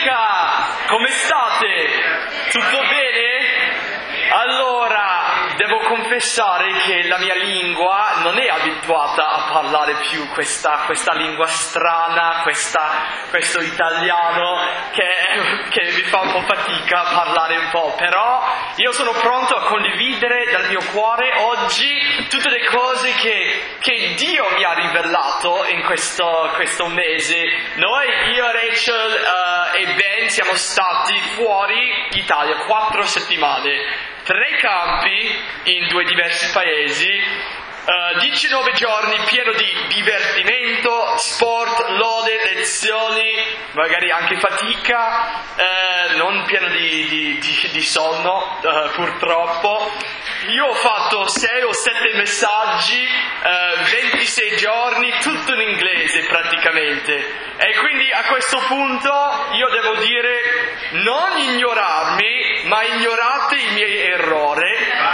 Domenica, come state? Tutto bene? Allora, devo confessare che la mia lingua non è abituata a parlare più questa lingua strana, questo italiano che mi fa un po' fatica a parlare un po', però io sono pronto a condividere dal mio cuore oggi tutte le cose che Dio mi ha rivelato in questo mese. Io, Rachel e Ben siamo stati fuori Italia 4 settimane. 3 campi in 2 diversi paesi, 19 giorni pieno di divertimento, sport, lode, lezioni, magari anche fatica, non pieno di sonno, purtroppo. Io ho fatto 6 o 7 messaggi, 26 giorni, tutto in inglese praticamente. E quindi a questo punto io devo dire, non ignorarmi, ma ignorate i miei errori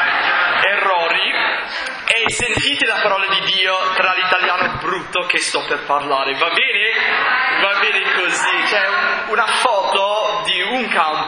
e sentite la parola di Dio tra l'italiano brutto che sto per parlare, va bene? Va bene così. C'è una foto di un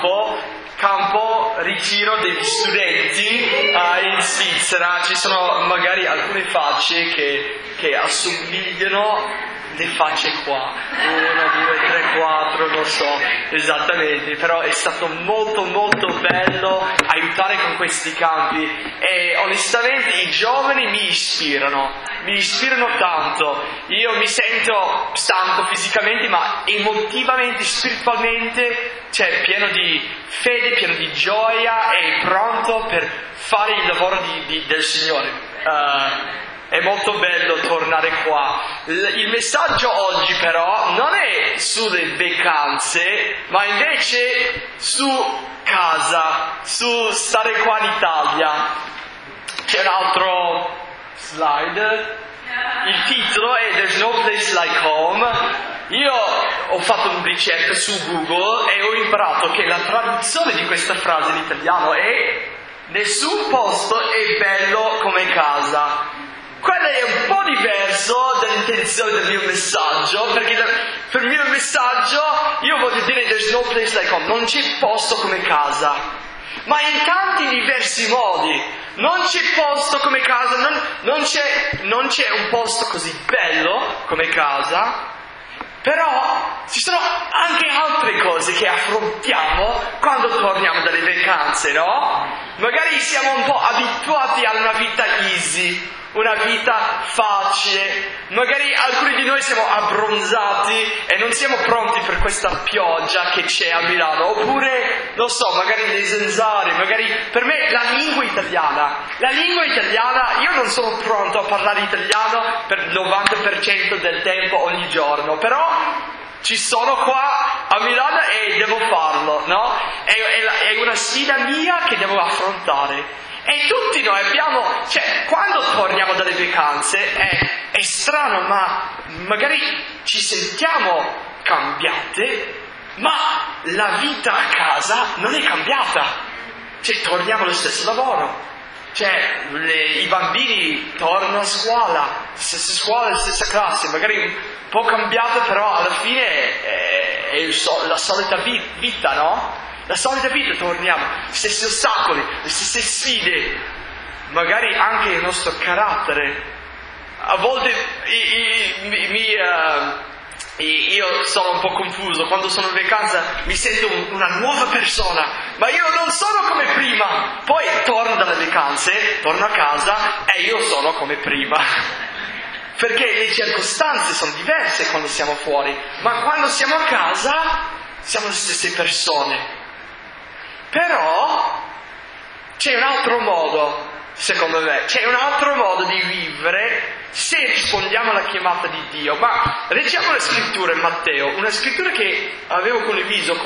campo ritiro degli studenti in Svizzera. Ci sono magari alcune facce che assomigliano le facce qua, 1, 2, 3, 4, non so esattamente, però è stato molto molto bello aiutare con questi campi e onestamente i giovani mi ispirano tanto. Io mi sento stanco fisicamente, ma emotivamente, spiritualmente, cioè pieno di fede, pieno di gioia e pronto per fare il lavoro del Signore. È molto bello tornare qua. Il messaggio oggi però non è sulle vacanze, ma invece su casa, su stare qua in Italia. C'è un altro slide. Il titolo è There's no place like home. Io ho fatto una ricerca su Google e ho imparato che la traduzione di questa frase in italiano è nessun posto è bello come casa. Quello è un po' diverso dall'intenzione del mio messaggio, perché per il mio messaggio io voglio dire there's no place like home, non c'è posto come casa, ma in tanti diversi modi. Non c'è posto come casa, non c'è un posto così bello come casa, però ci sono anche altre cose che affrontiamo quando torniamo dalle vacanze, no? Magari siamo un po' abituati a una vita easy, una vita facile, magari alcuni di noi siamo abbronzati e non siamo pronti per questa pioggia che c'è a Milano, oppure, non so, magari le zanzare, magari per me la lingua italiana, io non sono pronto a parlare italiano per il 90% del tempo ogni giorno, però ci sono qua a Milano e devo farlo, no? È una sfida mia che devo affrontare. E tutti noi abbiamo, quando torniamo dalle vacanze è strano, ma magari ci sentiamo cambiate, ma la vita a casa non è cambiata. Torniamo allo stesso lavoro. I bambini tornano a scuola, stessa classe, magari un po' cambiato, però alla fine è la solita vita, no? La solita vita, torniamo, stessi ostacoli, le stesse sfide, magari anche il nostro carattere. A volte io sono un po' confuso, quando sono in vacanza mi sento una nuova persona, ma io non sono come prima. Poi torno dalle vacanze, torno a casa e io sono come prima. Perché le circostanze sono diverse quando siamo fuori, ma quando siamo a casa siamo le stesse persone. Però c'è un altro modo, secondo me, c'è un altro modo di vivere se rispondiamo alla chiamata di Dio. Ma leggiamo la scrittura in Matteo, una scrittura che avevo condiviso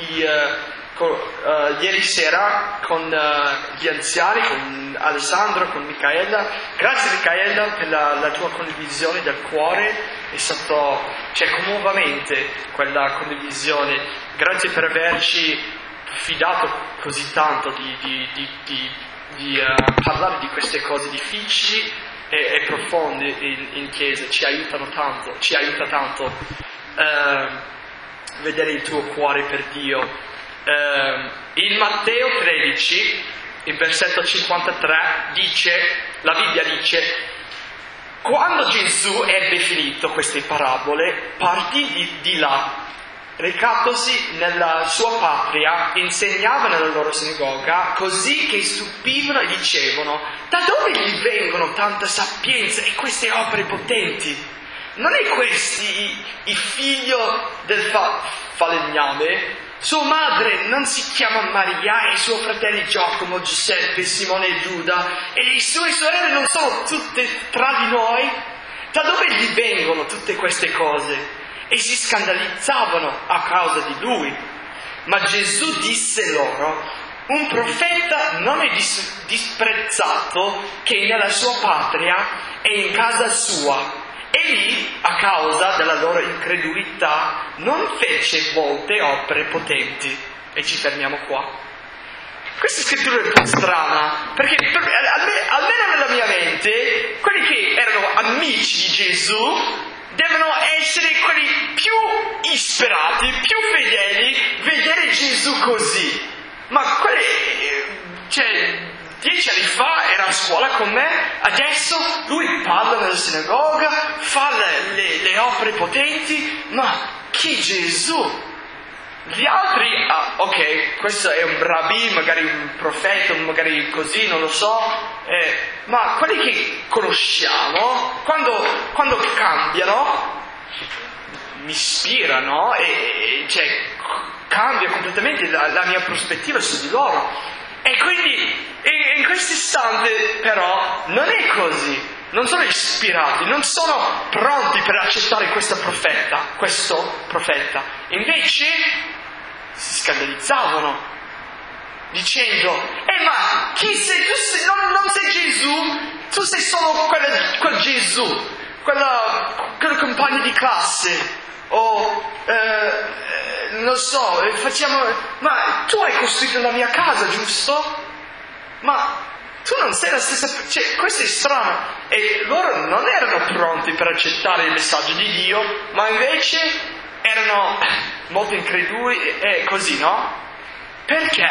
ieri sera con gli anziani, con Alessandro, con Michaela. Grazie Michaela per la tua condivisione del cuore, è stato commovente quella condivisione. Grazie per averci fidato così tanto di parlare di queste cose difficili e profonde in chiesa. Ci aiuta tanto. vedere il tuo cuore per Dio. In Matteo 13, il versetto 53, la Bibbia dice: quando Gesù ebbe finito queste parabole, partì di là. Recatosi nella sua patria, insegnava nella loro sinagoga, così che stupivano e dicevano: da dove gli vengono tanta sapienza e queste opere potenti? Non è questi il figlio del falegname? Sua madre non si chiama Maria e i suoi fratelli Giacomo, Giuseppe, Simone e Giuda, e le sue sorelle non sono tutte tra di noi? Da dove gli vengono tutte queste cose? E si scandalizzavano a causa di lui. Ma Gesù disse loro: un profeta non è disprezzato che nella sua patria e in casa sua. E lì, a causa della loro incredulità, non fece molte opere potenti. E ci fermiamo qua. Questa scrittura è un po' strana, perché almeno nella mia mente, quelli che erano amici di Gesù devono essere quelli più isperati, più fedeli, vedere Gesù così. Ma quelli, 10 anni fa era a scuola con me, adesso lui parla nella sinagoga, fa le opere potenti, ma chi Gesù? Gli altri, ok, questo è un rabbi, magari un profeta, magari così, non lo so, ma quelli che conosciamo, quando cambiano, mi ispirano e cambia completamente la mia prospettiva su di loro. E quindi in questo istante però non è così, non sono ispirati, non sono pronti per accettare questo profeta. Invece si scandalizzavano dicendo: ma chi sei tu? Non sei Gesù, tu sei solo quel Gesù, quel compagno di classe, o non so, ma tu hai costruito la mia casa, giusto? Ma tu non sei la stessa, questo è strano. E loro non erano pronti per accettare il messaggio di Dio, ma invece erano molto increduli e così, no? Perché?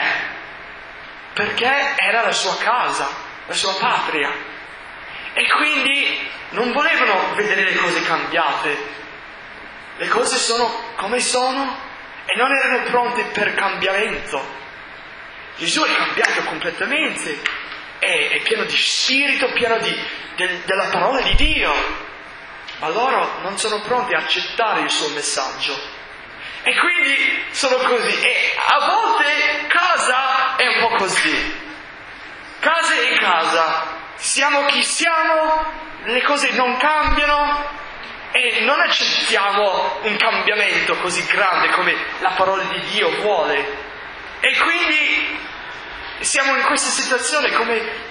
Perché era la sua casa, la sua patria, e quindi non volevano vedere le cose cambiate. Le cose sono come sono e non erano pronte per cambiamento. Gesù è cambiato completamente, è pieno di spirito, pieno della parola di Dio, ma loro non sono pronti a accettare il suo messaggio. E quindi sono così. E a volte casa è un po' così. Casa è casa. Siamo chi siamo, le cose non cambiano e non accettiamo un cambiamento così grande come la parola di Dio vuole. E quindi siamo in questa situazione come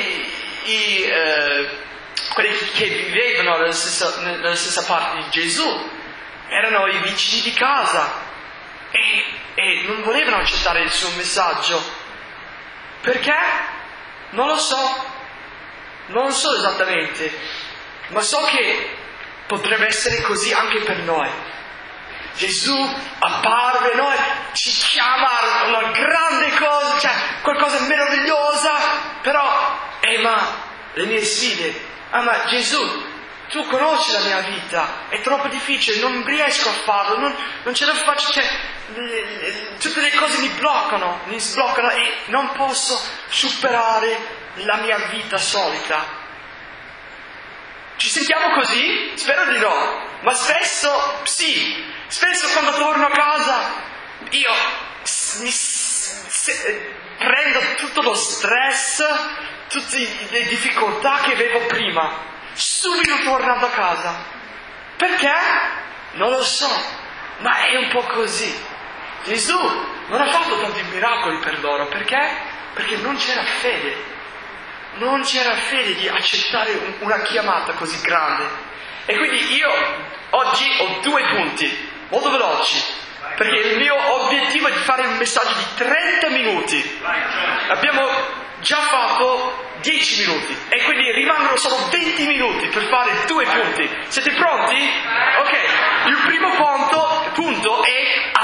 quelli che vivevano nella stessa parte di Gesù. Erano i vicini di casa e non volevano accettare il suo messaggio. Perché? Non lo so. Non lo so esattamente, ma so che potrebbe essere così anche per noi. Gesù apparve, noi ci chiama a una grande cosa, qualcosa meravigliosa, però, ma le mie sfide, ma Gesù, tu conosci la mia vita, è troppo difficile, non riesco a farlo, non ce la faccio, tutte le cose mi sbloccano e non posso superare la mia vita solita. Ci sentiamo così? Spero di no, ma spesso sì. Spesso quando torno a casa io prendo tutto lo stress, tutte le difficoltà che avevo prima, subito tornando a casa. Perché? Non lo so, ma è un po' così. Gesù non ha fatto tanti miracoli per loro, perché? Perché non c'era fede. Non c'era fede di accettare una chiamata così grande. E quindi io oggi ho 2 punti, molto veloci, perché il mio obiettivo è di fare un messaggio di 30 minuti. Abbiamo già fatto 10 minuti e quindi rimangono solo 20 minuti per fare 2 punti. Siete pronti? Ok, il primo punto è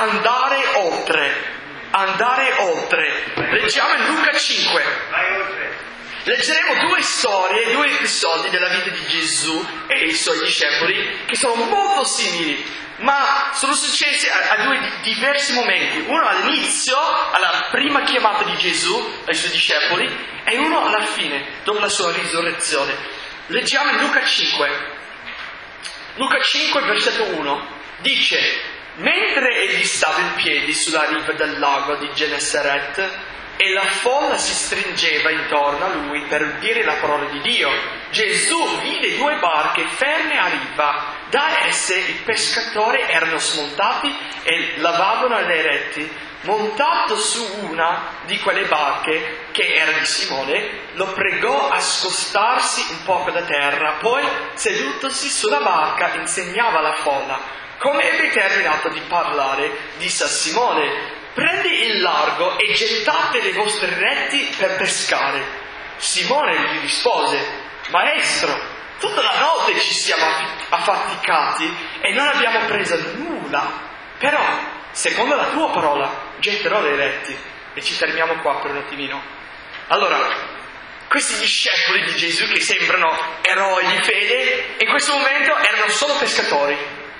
andare oltre. Leggiamo in Luca 5. Leggeremo due storie, due episodi della vita di Gesù e dei suoi discepoli che sono molto simili, ma sono successi a due diversi momenti. Uno all'inizio, alla prima chiamata di Gesù ai suoi discepoli, e uno alla fine, dopo la sua risurrezione. Leggiamo in Luca 5. Luca 5, versetto 1, dice: mentre egli stava in piedi sulla riva del lago di Genesaret e la folla si stringeva intorno a lui per udire la parola di Dio, Gesù vide due barche ferme a riva. Da esse i pescatori erano smontati e lavavano le reti. Montato su una di quelle barche, che era di Simone, lo pregò a scostarsi un poco da terra, poi sedutosi sulla barca insegnava alla folla. Come ebbe terminato di parlare, disse a Simone: prendi il largo e gettate le vostre reti per pescare. Simone gli rispose: Maestro, tutta la notte ci siamo affaticati e non abbiamo preso nulla. Però, secondo la tua parola, getterò le reti. E ci fermiamo qua per un attimino. Allora, questi discepoli di Gesù che sembrano eroi di fede, in questo momento erano solo pescatori.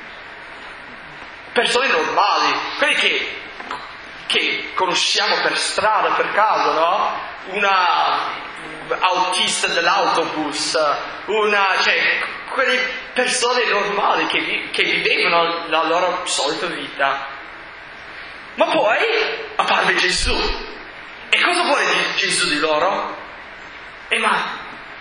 Persone normali, quelli che conosciamo per strada, per caso, no? Una autista dell'autobus, quelle persone normali che vivevano la loro solita vita. Ma poi apparve Gesù. E cosa vuole Gesù di loro? Ma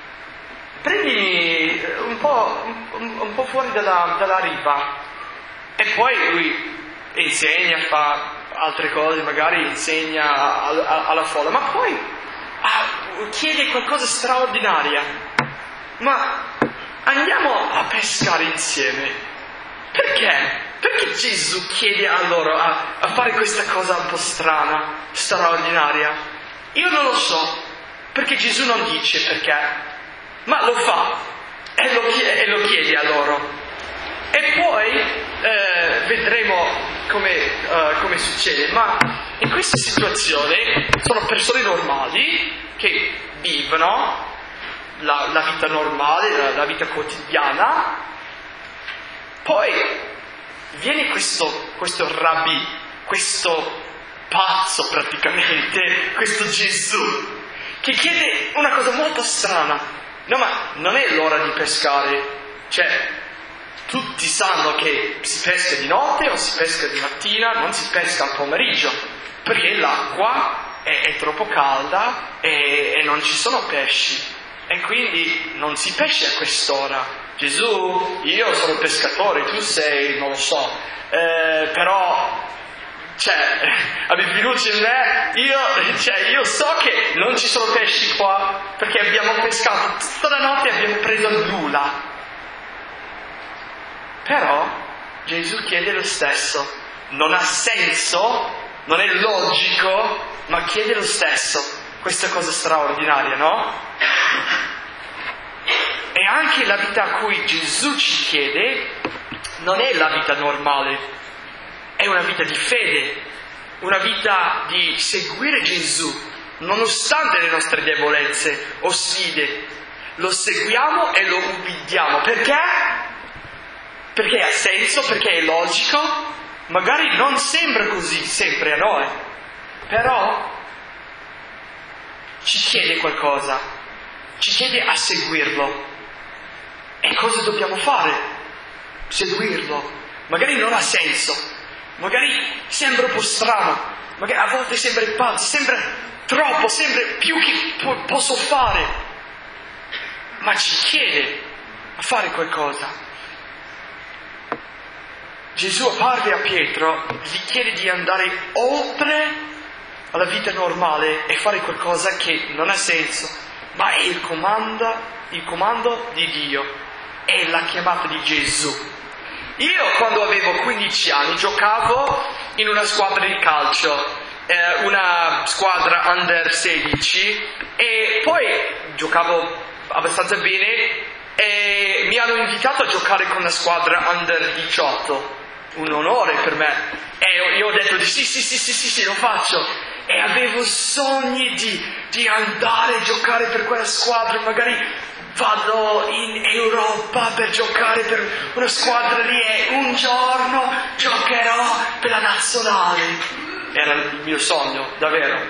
prendimi un po' fuori dalla riva. E poi lui insegna, fa altre cose, magari insegna alla folla, ma poi chiede qualcosa di straordinario. Ma andiamo a pescare insieme. Perché? Perché Gesù chiede a loro a fare questa cosa un po' strana, straordinaria? Io non lo so, perché Gesù non dice perché, ma lo fa e lo chiede a loro. E poi vedremo come succede, ma in questa situazione sono persone normali che vivono la vita normale, la vita quotidiana. Poi viene questo rabbì, questo pazzo praticamente, questo Gesù, che chiede una cosa molto strana. No, ma non è l'ora di pescare. Tutti sanno che si pesca di notte o si pesca di mattina, non si pesca al pomeriggio, perché l'acqua è troppo calda e non ci sono pesci. E quindi non si pesce a quest'ora. Gesù, io sono pescatore, tu sei, non lo so, però, abbi fiducia in me, io so che non ci sono pesci qua, perché abbiamo pescato tutta la notte e abbiamo preso nulla. Però Gesù chiede lo stesso, non ha senso, non è logico, ma chiede lo stesso, questa cosa straordinaria, no? E anche la vita a cui Gesù ci chiede non è la vita normale, è una vita di fede, una vita di seguire Gesù, nonostante le nostre debolezze o sfide. Lo seguiamo e lo ubbidiamo. Perché? Perché ha senso, perché è logico. Magari non sembra così sempre a noi, però ci chiede qualcosa, ci chiede a seguirlo. E cosa dobbiamo fare? Seguirlo. Magari non ha senso, magari sembra un po' strano, magari a volte sembra pazzo, sembra troppo, sembra più che posso fare, ma ci chiede a fare qualcosa. Gesù apparve a Pietro, gli chiede di andare oltre alla vita normale e fare qualcosa che non ha senso, ma è il comando di Dio. È la chiamata di Gesù. Io quando avevo 15 anni giocavo in una squadra di calcio, una squadra under 16, e poi giocavo abbastanza bene e mi hanno invitato a giocare con la squadra under 18. un onore per me. E io ho detto di sì, lo faccio. E avevo sogni di andare a giocare per quella squadra, magari vado in Europa per giocare per una squadra lì e un giorno giocherò per la nazionale. Era il mio sogno, davvero.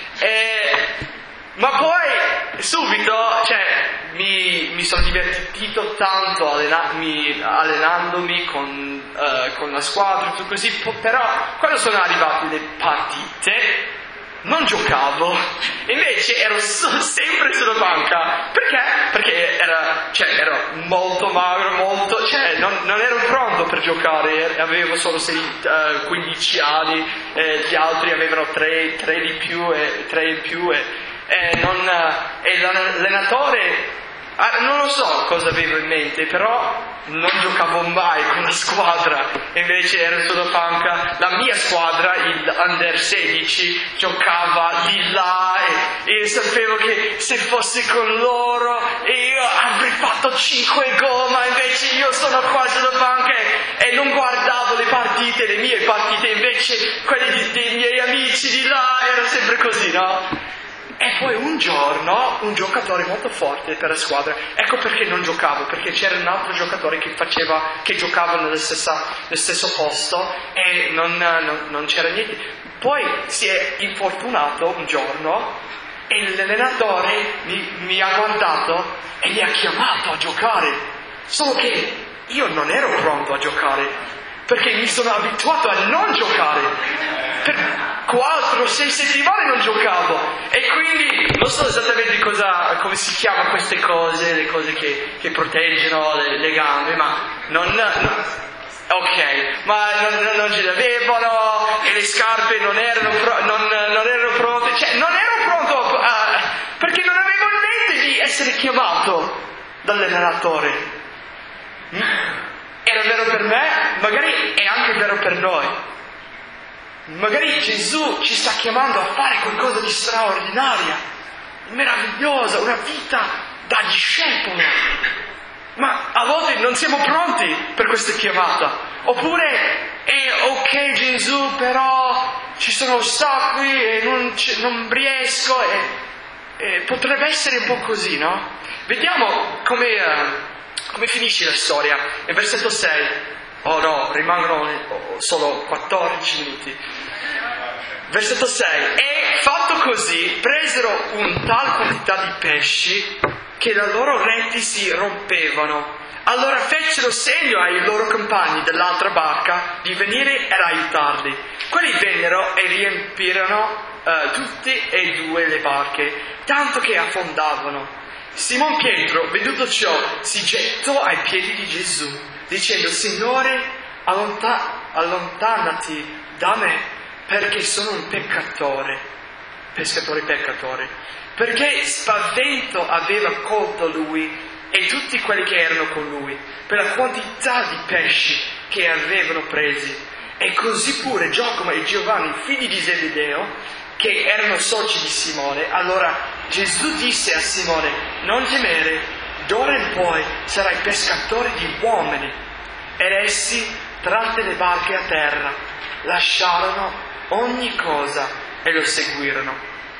Ma poi subito, mi sono divertito tanto allenandomi con la squadra, tutto così, però quando sono arrivate le partite non giocavo, invece ero sempre sulla banca. Perché ero molto magro, non ero pronto per giocare, avevo solo 15 anni, gli altri avevano 3 di più e 3 in più e l'allenatore non lo so cosa avevo in mente, però non giocavo mai con la squadra, invece ero sulla panca. La mia squadra, il Under 16, giocava di là e sapevo che se fossi con loro io avrei fatto 5 gol, ma invece io sono qua sulla panca e non guardavo le mie partite, invece quelle dei miei amici di là, era sempre così, no? E poi un giorno un giocatore molto forte per la squadra, ecco perché non giocavo, perché c'era un altro giocatore che giocava nello stesso posto e non c'era niente. Poi si è infortunato un giorno e l'allenatore mi ha guardato e mi ha chiamato a giocare, solo che io non ero pronto a giocare, perché mi sono abituato a non giocare. Per 4-6 settimane non giocavo e quindi non so esattamente come si chiama queste cose, le cose che proteggono le gambe, ma non ce le avevano e le scarpe non erano pronte, non ero pronto perché non avevo in mente di essere chiamato dall'allenatore. Era vero per me, magari è anche vero per noi. Magari Gesù ci sta chiamando a fare qualcosa di straordinaria, meravigliosa, una vita da discepolo. Ma a volte non siamo pronti per questa chiamata. Oppure, ok Gesù, però ci sono ostacoli e non riesco. E potrebbe essere un po' così, no? Vediamo come finisce la storia. Nel versetto 6. Oh no, rimangono solo 14 minuti. Versetto 6. E fatto così, presero un tal quantità di pesci che le loro reti si rompevano. Allora fecero segno ai loro compagni dell'altra barca di venire ad aiutarli. Quelli vennero e riempirono tutte e due le barche, tanto che affondavano. Simon Pietro, veduto ciò, si gettò ai piedi di Gesù, dicendo: Signore, allontanati da me, perché sono un pescatore. Perché spavento aveva colto lui e tutti quelli che erano con lui, per la quantità di pesci che avevano presi. E così pure Giacomo e Giovanni, figli di Zebedeo, che erano soci di Simone. Allora Gesù disse a Simone: non temere, d'ora in poi sarai pescatore di uomini. Ed essi, tratte le barche a terra, lasciarono ogni cosa e lo seguirono.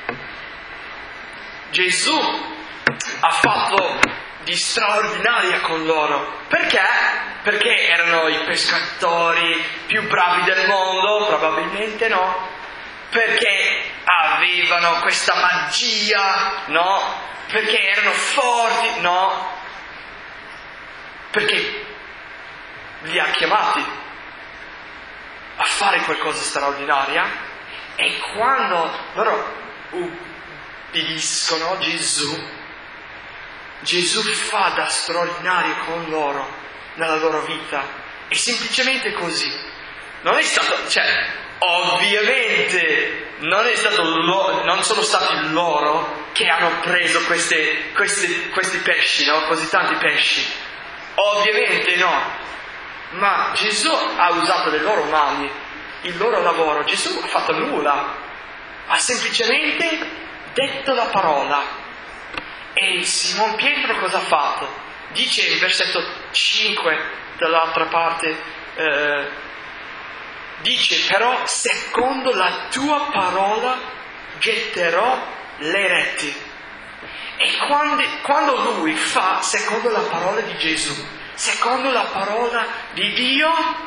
Gesù ha fatto di straordinaria con loro. Perché? Perché erano i pescatori più bravi del mondo? Probabilmente no. Perché avevano questa magia? No. Perché erano forti? No. Perché li ha chiamati a fare qualcosa straordinaria, e quando loro ubbidiscono Gesù fa da straordinario con loro nella loro vita. È semplicemente così. Non è stato, ovviamente non sono stati loro che hanno preso questi pesci, no? Così tanti pesci. Ovviamente no. Ma Gesù ha usato le loro mani, il loro lavoro. Gesù ha fatto nulla, ha semplicemente detto la parola. E Simon Pietro cosa ha fatto? Dice in versetto 5 dall'altra parte, dice però secondo la tua parola getterò le reti. E quando lui fa secondo la parola di Gesù, secondo la parola di Dio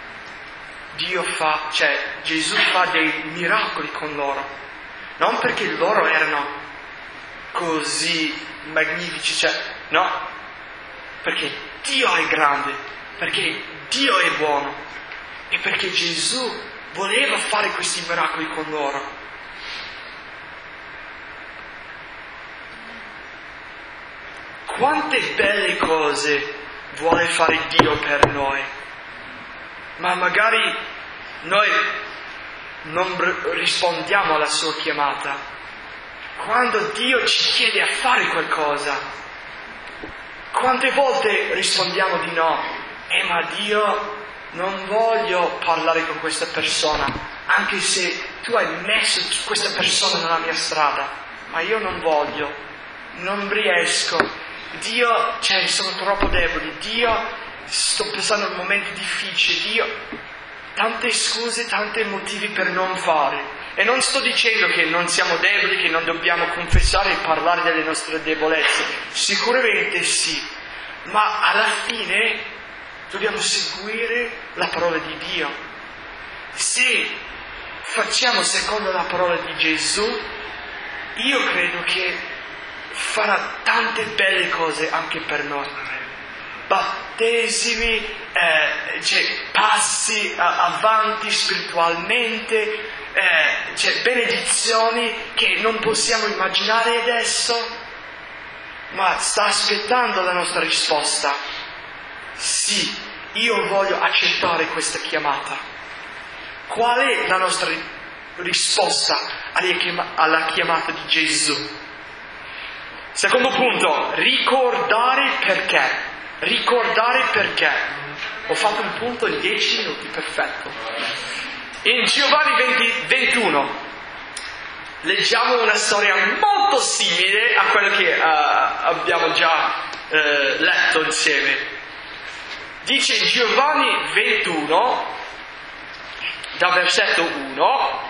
Gesù fa dei miracoli con loro. Non perché loro erano così magnifici, no, perché Dio è grande, perché Dio è buono e perché Gesù voleva fare questi miracoli con loro. Quante belle cose vuole fare Dio per noi, ma magari noi non rispondiamo alla sua chiamata. Quando Dio ci chiede a fare qualcosa, quante volte rispondiamo di no? Ma Dio, non voglio parlare con questa persona, anche se tu hai messo questa persona nella mia strada, ma io non voglio, non riesco. Dio, sono troppo debole. Dio, sto passando momenti difficili. Dio, tante scuse, tanti motivi per non fare. E non sto dicendo che non siamo deboli, che non dobbiamo confessare e parlare delle nostre debolezze. Sicuramente sì. Ma alla fine dobbiamo seguire la parola di Dio. Se facciamo secondo la parola di Gesù, io credo che farà tante belle cose anche per noi. Battesimi, passi avanti spiritualmente, benedizioni che non possiamo immaginare adesso, ma sta aspettando la nostra risposta. Sì, io voglio accettare questa chiamata. Qual è la nostra risposta alla chiamata di Gesù? Secondo punto, ricordare perché. Ricordare perché. Ho fatto un punto in 10 minuti, perfetto. In Giovanni 21 leggiamo una storia molto simile a quella che abbiamo già letto insieme. Dice in Giovanni 21, da versetto 1: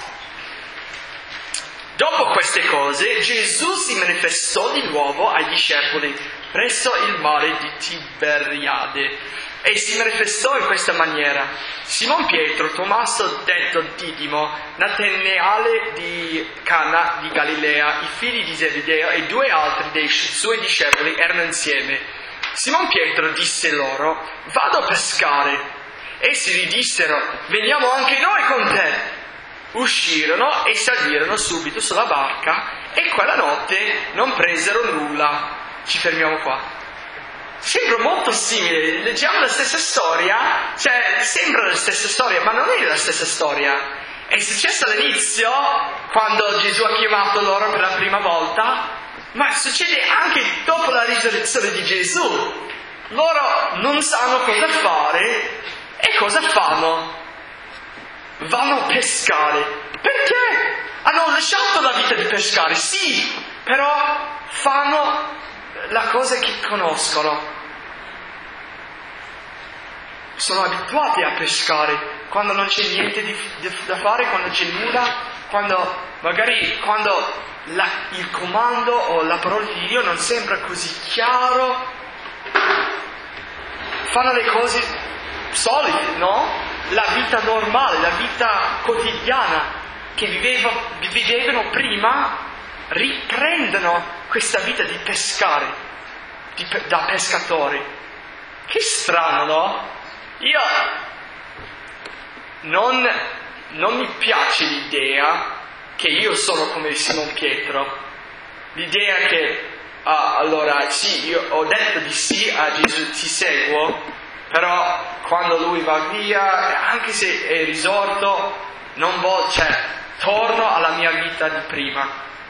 dopo queste cose Gesù si manifestò di nuovo ai discepoli presso il mare di Tiberiade e si manifestò in questa maniera: Simon Pietro, Tommaso detto Didimo, Natanaele di Cana di Galilea, i figli di Zebedeo e 2 altri dei suoi discepoli erano insieme. Simon Pietro disse loro: vado a pescare. Essi gli dissero: veniamo anche noi con te. Uscirono e salirono subito sulla barca e quella notte non presero nulla. Ci fermiamo qua. Sembra molto simile, leggiamo la stessa storia, sembra la stessa storia, ma non è la stessa storia. È successo all'inizio, quando Gesù ha chiamato loro per la prima volta, ma succede anche dopo la risurrezione di Gesù. Loro non sanno cosa fare e cosa fanno? Vanno a pescare. Perché? Hanno lasciato la vita di pescare, sì, però fanno la cosa che conoscono. Sono abituati a pescare quando non c'è niente da fare, quando c'è nulla, quando il comando o la parola di Dio non sembra così chiaro. Fanno le cose solite, no? La vita normale, la vita quotidiana che vivevano prima, riprendono questa vita di pescare, da pescatori. Che strano, no? Io non mi piace l'idea che io sono come Simon Pietro, l'idea che allora sì, io ho detto di sì a Gesù, ti seguo, però quando lui va via, anche se è risorto, torno alla mia vita di prima.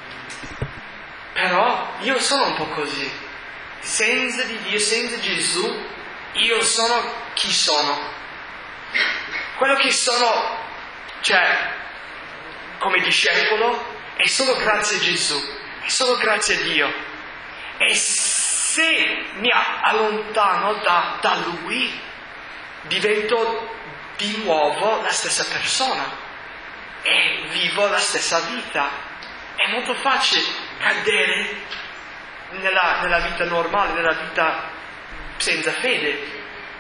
Però io sono un po' così, senza di Dio, senza Gesù, io sono chi sono. Quello che sono, come discepolo, è solo grazie a Gesù, è solo grazie a Dio. E se mi allontano da Lui, divento di nuovo la stessa persona e vivo la stessa vita. È molto facile cadere nella vita normale, nella vita senza fede.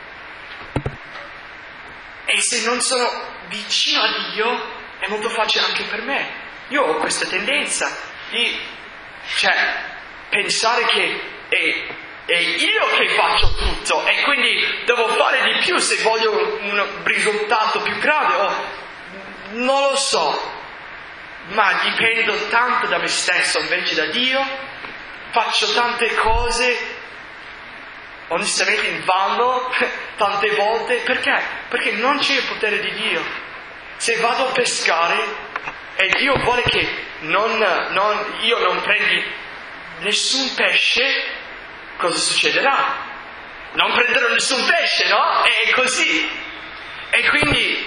E se non sono vicino a Dio, è molto facile anche per me. Io ho questa tendenza di pensare che è io che faccio tutto e quindi devo fare di più se voglio un risultato più grande, o non lo so, ma dipendo tanto da me stesso invece da Dio, faccio tante cose onestamente in vano tante volte. Perché? Perché non c'è il potere di Dio. Se vado a pescare e Dio vuole che io non prendi nessun pesce, cosa succederà? Non prenderò nessun pesce, no? È così. E quindi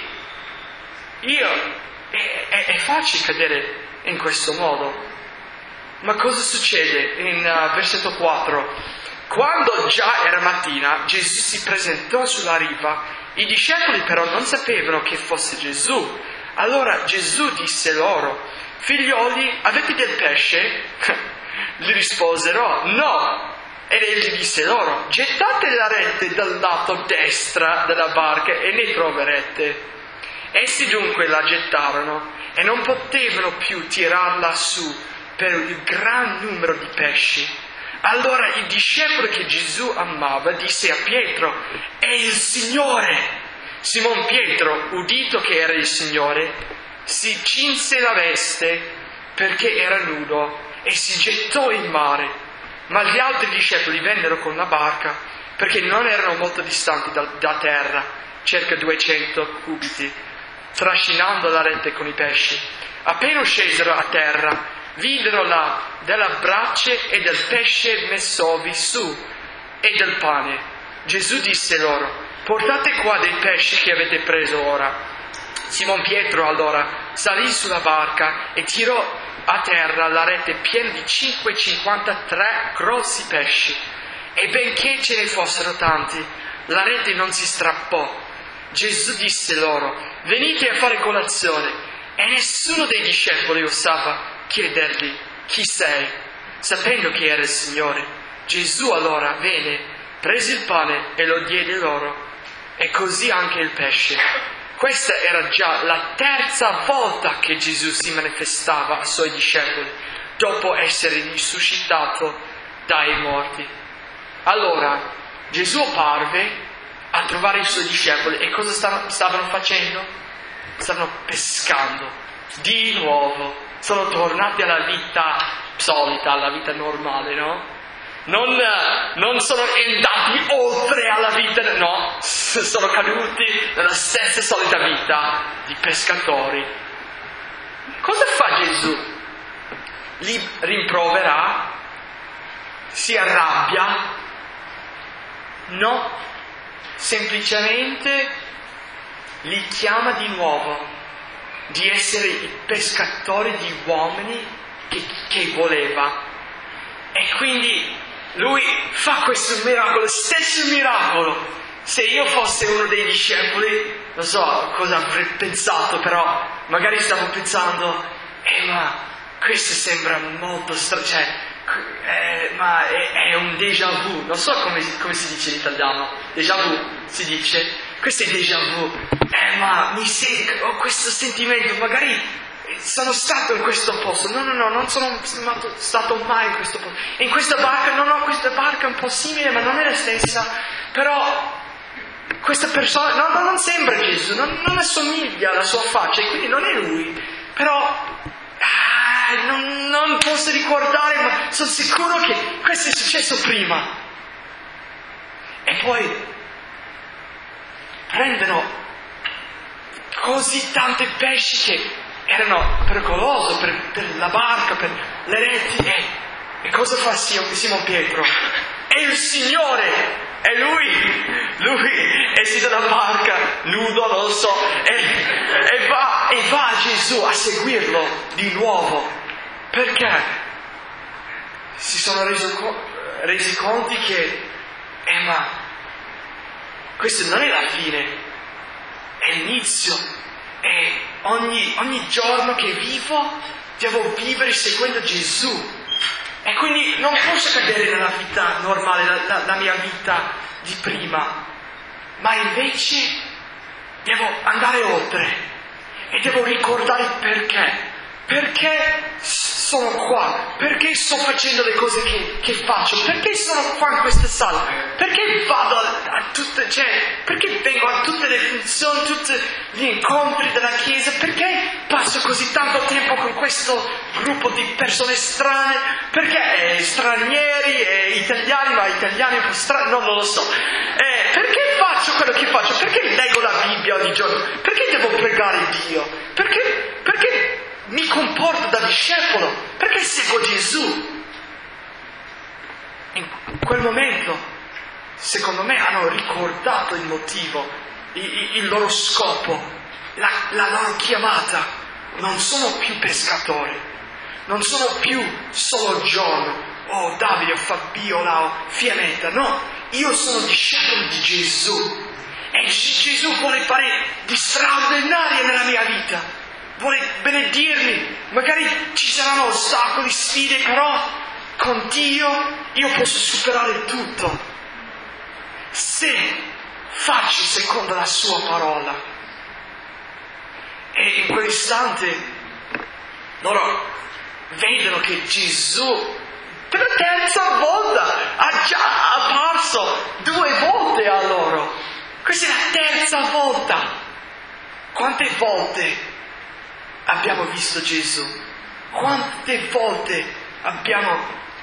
è facile cadere in questo modo. Ma cosa succede in versetto 4? Quando già era mattina, Gesù si presentò sulla riva. I discepoli però non sapevano che fosse Gesù. Allora Gesù disse loro: figlioli, avete del pesce? Gli risposero: no. Ed egli disse loro: gettate la rete dal lato destra della barca e ne troverete. Essi dunque la gettarono e non potevano più tirarla su per il gran numero di pesci. Allora il discepolo che Gesù amava disse a Pietro: è il Signore! Simon Pietro, udito che era il Signore, si cinse la veste perché era nudo e si gettò in mare. Ma gli altri discepoli vennero con la barca perché non erano molto distanti da terra, circa 200 cubiti, trascinando la rete con i pesci. Appena scesero a terra, videro là della brace e del pesce messovi su e del pane. Gesù disse loro: portate qua dei pesci che avete preso ora. Simon Pietro allora salì sulla barca e tirò a terra la rete piena di 553 grossi pesci. E benché ce ne fossero tanti, la rete non si strappò. Gesù disse loro: venite a fare colazione. E nessuno dei discepoli osava chiedergli: chi sei? Sapendo che era il Signore. Gesù allora venne, prese il pane e lo diede loro, e così anche il pesce. Questa era già la terza volta che Gesù si manifestava ai suoi discepoli, dopo essere risuscitato dai morti. Allora Gesù apparve a trovare i suoi discepoli, e cosa stavano facendo? Stavano pescando di nuovo. Sono tornati alla vita solita, alla vita normale, no? Non sono andati oltre alla vita, no, sono caduti nella stessa solita vita di pescatori. Cosa fa Gesù? Li rimprovera? Si arrabbia? No, semplicemente li chiama di nuovo di essere i pescatori di uomini che voleva. E quindi lui fa questo miracolo, stesso miracolo. Se io fossi uno dei discepoli, non so cosa avrei pensato, però magari stavo pensando: ma questo sembra molto ma è un déjà vu. Non so come si dice in italiano. Déjà vu si dice. Questo è déjà vu. Ma ho questo sentimento, magari sono stato in questo posto. No, non sono stato mai in questo posto. In questa barca, questa barca è un po' simile, ma non è la stessa. Però questa persona, non sembra Gesù, non assomiglia alla sua faccia, e quindi non è lui. Però non posso ricordare, ma sono sicuro che questo è successo prima. E poi prendono così tanti pesci che erano pericolosi per la barca, per le reti. E cosa fa Simon Pietro? È il Signore! E lui è seduto nella barca, nudo, non lo so, e va a Gesù a seguirlo di nuovo. Perché? Si sono resi conti che ma questo non è la fine. è l'inizio. E ogni giorno che vivo, devo vivere seguendo Gesù. E quindi non posso cadere nella vita normale, la mia vita di prima. Ma invece devo andare oltre. E devo ricordare perché. Perché sono qua? Perché sto facendo le cose che faccio? Perché sono qua in questa sala? Perché vado a tutte, perché vengo a tutte le funzioni, tutti gli incontri della Chiesa? Perché passo così tanto tempo con questo gruppo di persone strane? Perché stranieri e italiani, ma italiani un po' strani, no, non lo so. Perché faccio quello che faccio? Perché leggo la Bibbia ogni giorno? Perché devo pregare Dio? Perché mi comporto da discepolo? Perché seguo Gesù? In quel momento, secondo me, hanno ricordato il motivo, il loro scopo, la loro chiamata. Non sono più pescatori, non sono più solo John, o Davide, o Fabiola, o Fiametta. No, io sono discepolo di Gesù. E Gesù vuole fare di straordinario nella mia vita. Vuole benedirmi. Magari ci saranno ostacoli, sfide, però con Dio io posso superare tutto se faccio secondo la sua parola. E in quell'istante loro vedono che Gesù per la terza volta ha già apparso 2 volte a loro. Questa è la terza volta. Quante volte abbiamo visto Gesù? Quante volte abbiamo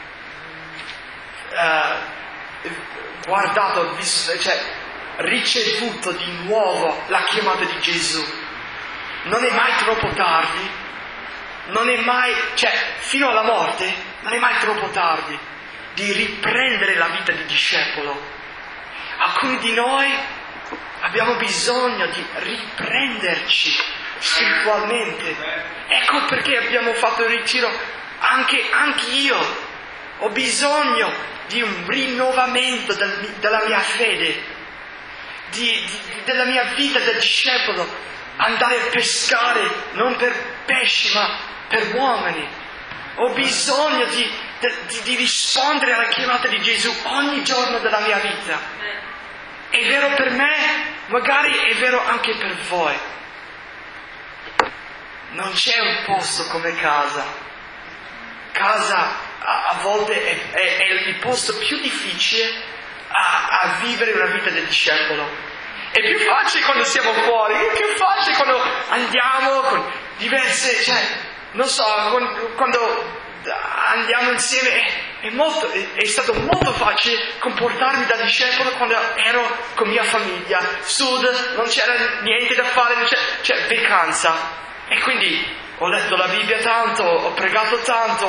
guardato, visto, ricevuto di nuovo la chiamata di Gesù? Non è mai troppo tardi, non è mai, fino alla morte, non è mai troppo tardi di riprendere la vita di discepolo. Alcuni di noi abbiamo bisogno di riprenderci spiritualmente. Ecco perché abbiamo fatto il ritiro. Anche io ho bisogno di un rinnovamento della mia fede, della mia vita da discepolo. Andare a pescare non per pesci ma per uomini. Ho bisogno di rispondere alla chiamata di Gesù ogni giorno della mia vita. È vero per me, magari è vero anche per voi. Non c'è un posto come casa. Casa a volte è il posto più difficile a vivere una vita del discepolo. È più facile quando siamo fuori, è più facile quando andiamo con diverse, non so, quando andiamo insieme. È stato molto facile comportarmi da discepolo quando ero con mia famiglia. Sud, non c'era niente da fare, c'è vacanza. E quindi ho letto la Bibbia tanto, ho pregato tanto,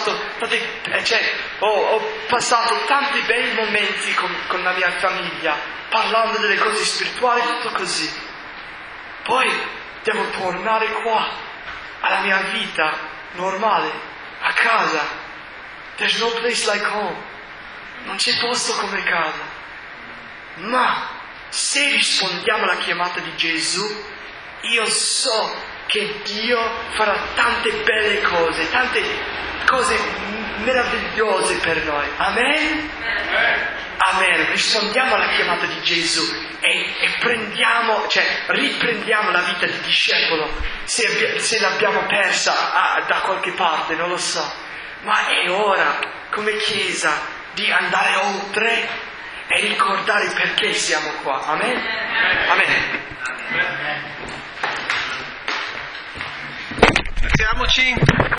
ho passato tanti bei momenti con la mia famiglia, parlando delle cose spirituali, tutto così. Poi devo tornare qua, alla mia vita normale, a casa. There's no place like home. Non c'è posto come casa. Ma se rispondiamo alla chiamata di Gesù, io so che Dio farà tante belle cose, tante cose meravigliose per noi. Amen? Amen. Rispondiamo alla chiamata di Gesù e riprendiamo la vita di discepolo. Se l'abbiamo persa da qualche parte, non lo so. Ma è ora, come Chiesa, di andare oltre e ricordare perché siamo qua. Amen? Amen. Siamoci.